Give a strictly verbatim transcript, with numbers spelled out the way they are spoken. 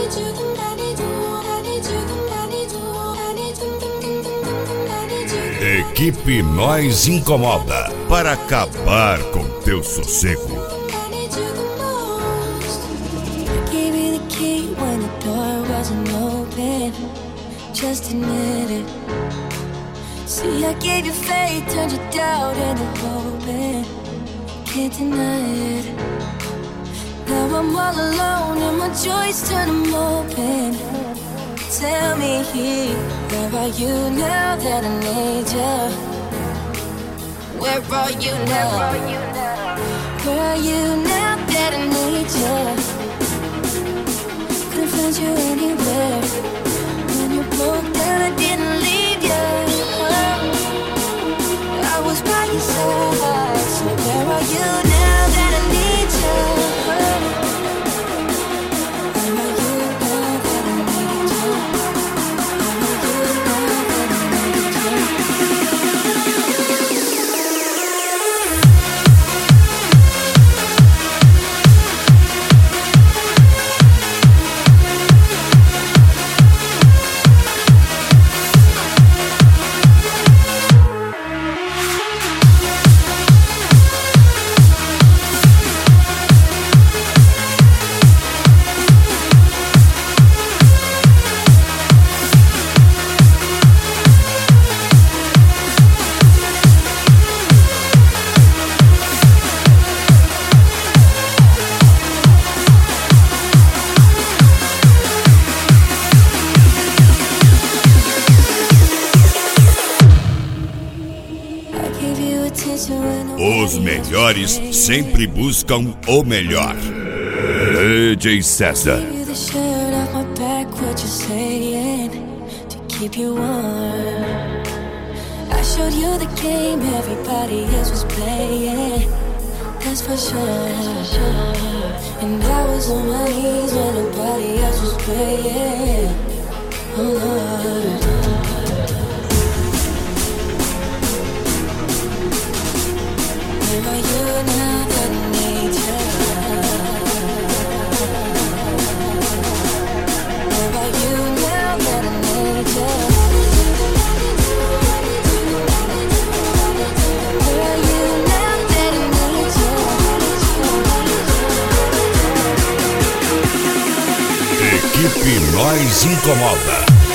Equipe Nós Incomoda, para acabar com teu sossego. Just admit it. See, I gave you faith, turned your doubt into hope, and can't deny it. Now I'm all alone and my joys turn them open. Tell me, where are you now that I need you? Where are you now? Where are you now that I need you? Couldn't find you anywhere. When you broke down, I didn't leave you. I was by your side. So where are you now that I need you? Where are you now that I need you? Where are you now that I need you? Os melhores sempre buscam o melhor. D J César. I showed you the game everybody else was playing. That's for sure. And I was on my knees when nobody else was praying. Oh Lord. Where are you now that I need you? Where are you now that I need you? Where are you now that I need you? Equipe Nós Incomoda.